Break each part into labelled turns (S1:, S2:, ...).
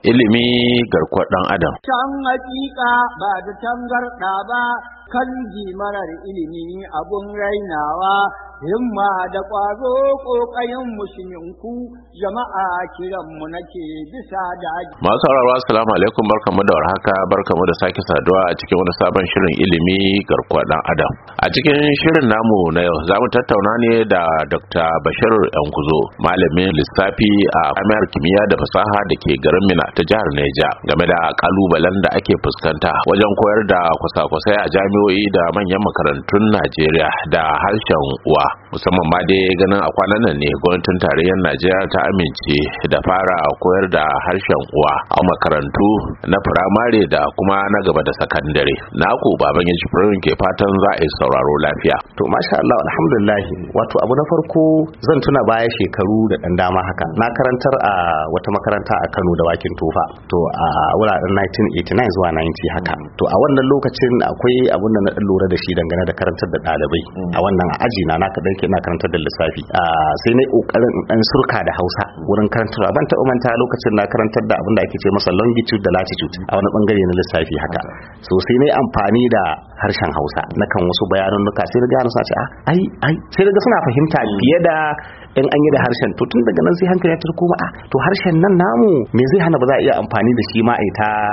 S1: ilimi garkuwar ɗan adam.
S2: Can hakika ba da tangarɗa ba, kan marar ilimi abun rainawa, himma da ƙwazo ƙoƙayen musulminku, jama'a kiranmu nake bisa daji.
S1: Masu sauraro assalamu alaikum, barkamu da warhaka, barkamu da sake saduwa a cikin wani sabon shirin ilimi garkuwar ɗan adam. A cikin shirin namu na yau za mu tattauna ne da Dr. Bashir Yankuzo, malamin lissafi a Jami'ar Kimiyya da Fasaha da ke garin Mina ta jihar Neja, game da kalubalen da ake fuskanta wajen koyar da kwasa-kwasai a jami'o'i da manyan makarantun Najeriya da harshen uwa, musamman ma dai ganin a kwanan nan ne gwamnatin tarayyar Najeriya ta amince da fara koyar da harshen uwa a makarantu na firamare da kuma na gaba da sakandare. Naku baban yanci firin ke fatan za a yi sauraro lafiya.
S3: To masha Allah, alhamdulillah. Wato abu na farko zan tuna baya shekaru da dan dama haka na karantar a wata makaranta a Kano da Wakin Tofa, to a wuraren 1989 zuwa 90 haka. To a wannan lokacin akwai abun da na dan lura da shi dangane da karantar da ɗalibai a wannan aji na kadan ke na karantar da lissafi, sai na kokarin dan surka da Hausa wurin karantarwa. Ban taɓa manta lokacin na karantar da abin da ake ce masa longitude da latitude a wani bangare na lissafi haka. So sai na amfani da harshen Hausa na kan wasu bayanannuka, sai da gano sace sai daga suna fahimta fiye da in an yi da harshen. To tun daga nan sai hankali ya tarko ma to harshen nan namu me zai hana ba za a iya amfani da shi ma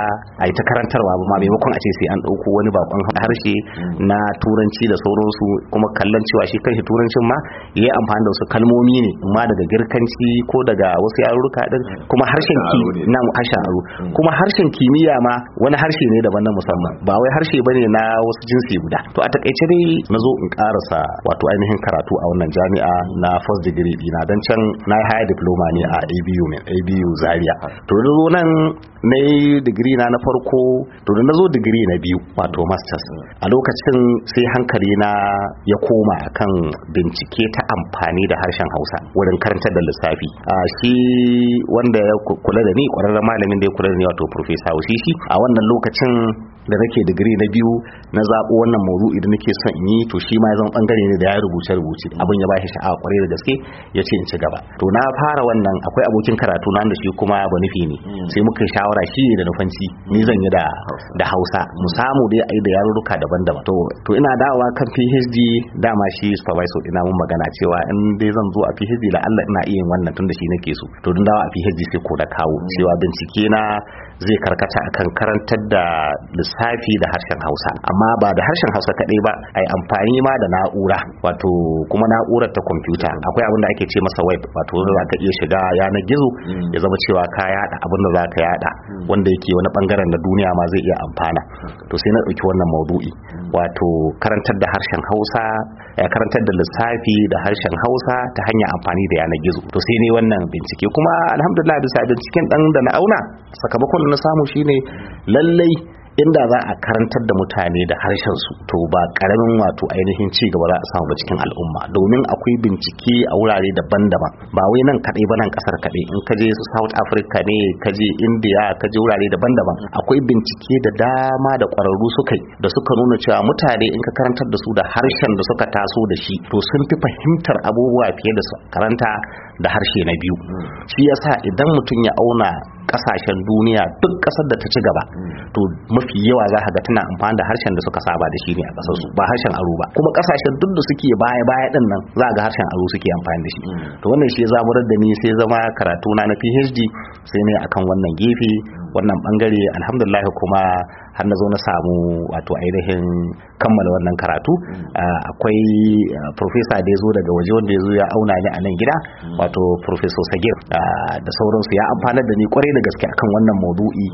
S3: a ta karantarwa ba ma, maimakon a ce sai an ɗauko wani bakon harshe na turanci da sauransu, kuma kallon cewa shi kanshi turancin ma ya yi amfani da wasu kalmomi ne ma daga girkanci ko daga wasu yarurruka din, kuma harshen aro kuma harshen kimiyya ma wani harshe ne daban na musamman, ba wai harshe bane na wasu jinsi guda. To a takaice dai na zo in karasa wato ainihin karatu a wannan jami'a na first degree dina, dan can na yi higher diploma ne a ABU Zaria. To da zo nan na yi digiri na farko, to da na zo digiri na biyu wato masters, a lokacin sai hankali na ya koma kan bincike ta amfani da harshen Hausa wurin karantar da lissafi. Shi wanda ya kula da ni, kwararren malamin da ya kula da ni wato Professor Wushishi, a wannan lokacin da nake digiri na biyu na zaɓo wannan maudu'i da nake son in yi, to shi ma ya zama bangare ne da ya rubuce abin ya bashi sha'awa kwarai da gaske, ya ce in ci gaba. To na fara wannan, akwai abokin karatu na da shi kuma ba nufi ne, sai muka shawara shi da nufanci, ni zan yi da Hausa, mu samu dai a yi da yarurruka daban-daban. To ina dawowa kan PhD, dama shi supervisor ina mun magana cewa in dai zan zo a PhD la Allah ina iya yin wannan tun da shi nake so. To dun dawo a PhD sai ko da kawo cewa bincike na zai karkata akan karantar da lissafi da harshen Hausa, amma ba da harshen Hausa kadai ba, ai amfani ma da na'ura, wato kuma na'urar ta kwamfuta. Akwai abin da ake ce masa web, wato wanda za ka iya shiga yanar gizo ya zama cewa ka yada abin da za ka yada wanda yake wani bangaren na duniya ma zai iya amfana. To sai na dauki wannan maudu'i, wato karantar da harshen Hausa, karantar da lissafi da harshen Hausa ta hanyar amfani da yanar gizo. To sai ne wannan bincike, kuma alhamdulillah bisa binciken dan da na auna, sakamakon na samu shine lallai inda za a karantar da mutane da harshen su, to ba karamin wato ainihin ci gaba za a samu ba cikin al'umma, domin akwai bincike a wurare daban-daban, ba wai nan kadai ba, nan kasar kadai, in ka je su South Africa ne, ka je India, ka je wurare daban-daban, akwai bincike da dama da kwararru suka yi da suka nuna cewa mutane in ka karantar da su da harshen da suka taso da shi, to sun fi fahimtar abubuwa fiye da su karanta da harshe na biyu. Shi yasa idan mutum ya auna kasashen duniya, duk kasar da ta ci gaba, to mafi yawa za ka ga tana amfani da harshen da suka saba da shi ne a kasar su, ba harshen aro ba. Kuma kasashen duk da suke baya din nan za ga harshen aro suke amfani da shi. To wannan shi ya zaburar da ni, sai zama karatu na PhD sai ne akan wannan gefe, wannan bangare. Alhamdulillah kuma har na zo na samu wato ainihin kammala wannan karatu. Akwai professor da ya zo daga waje wanda ya zo ya auna ni a nan gida, wato Professor Sagir da sauransu, ya amfanar da ni kwarai da gaske akan wannan maudu'i.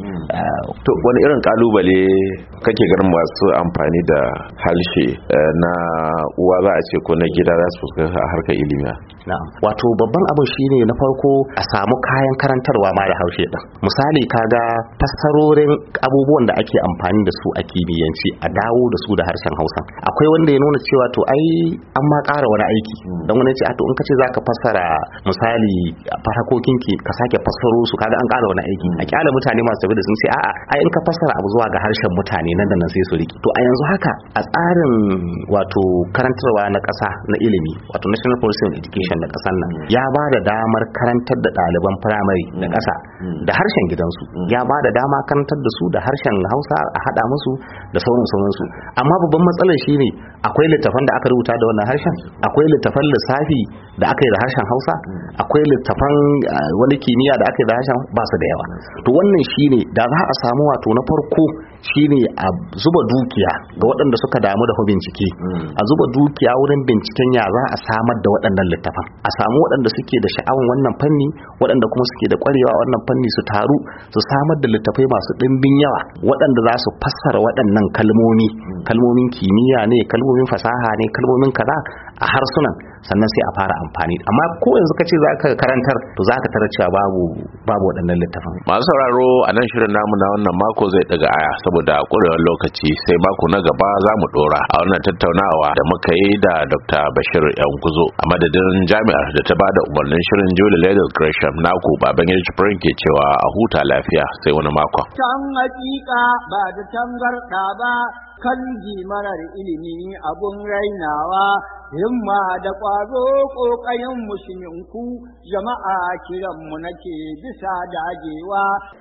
S1: To wani irin kalubale kake ganin masu amfani da harshe na uwa za a ce ko na gida za su fuskanta a harkar ilimi?
S3: Wato babban abu shine na farko a samu kayan karantarwa ma da harshe din. Misali kaga fassarorin abubuwan da ake amfani da su a kimiyyance a dawo da su da harshen Hausa. Akwai wanda ya nuna cewa to ai an ma ƙara wani aiki, dan wani ce a to in kace zaka fassara misali harkokin ki ka sake fassaro su, kaga an ƙara wani aiki. A kyala mutane masu tafi da sun ce a'a ai in ka fassara abu zuwa ga harshen mutane nan da nan sai su riki. To a yanzu haka a tsarin wato karantarwa na ƙasa na ilimi, wato National Policy on Education na ƙasar nan, ya ba da damar karantar da ɗaliban firamare na ƙasa da harshen gidansu, ya ba da dama karantar da su da harshen Hausa a haɗa musu da sauransu. Amma babban matsalar shine akwai littafan da aka rubuta da wannan harshen, akwai littafan lissafi da aka yi da harshen Hausa, akwai littafan wani kimiyya da aka yi da harshen, ba su da yawa. To wannan shine da za a samu wato na farko shine a zuba dukiya ga waɗanda suka damu da bincike, a zuba dukiya wurin binciken ya za a samar da waɗannan littafan, a samu waɗanda suke da sha'awan wannan fanni, waɗanda kuma suke da ƙwarewa wannan fanni su taru su samar da littafai masu ɗimbin yawa waɗanda za su fassara waɗannan kalmomin kimiyya ne, kalmomin fasaha ne, kalmomin kaza a harsunan, sannan sai a fara amfani. Amma ko yanzu kace za ka karantar to za ka tarar cewa babu waɗannan littafan.
S1: Masu sauraro, a nan shirin namu na wannan mako zai daga aya saboda ƙwarewar lokaci, sai mako na gaba za mu ɗora a wannan tattaunawa da muka yi da Dr. Bashir Yankuzo. A madadin jami'ar da ta bada umarnin shirin Julie Leather Gresham, naku Babangida Jibrin ke cewa a huta lafiya sai wani mako.
S2: Can hakika ba da tangarɗa ba, kan marar ilimi abun rainawa, himma da ƙwazo ƙoƙayen musulminku, jama'a kiranmu nake bisa dagewa.